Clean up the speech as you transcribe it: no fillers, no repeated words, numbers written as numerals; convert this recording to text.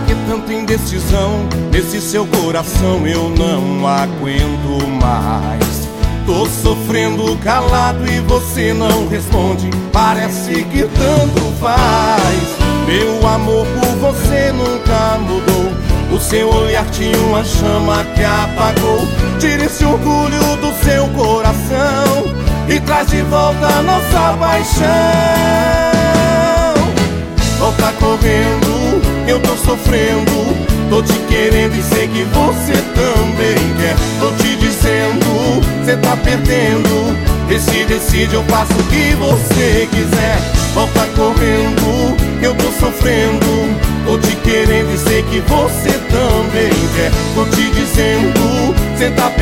que tanta indecisão nesse seu coração? Eu não aguento mais. Tô sofrendo calado e você não responde. Parece que tanto faz. Meu amor por você nunca mudou. O seu olhar tinha uma chama que apagou. Tire esse orgulho do seu coração e traz de volta a nossa paixão. Volta correndo, eu tô sofrendo. Tô te querendo e sei que você também quer. Tô te dizendo, cê tá perdendo. Decide, eu faço o que você quiser. Volta correndo, eu tô sofrendo. Tô te querendo e sei que você também quer. Tô te dizendo, cê tá perdendo.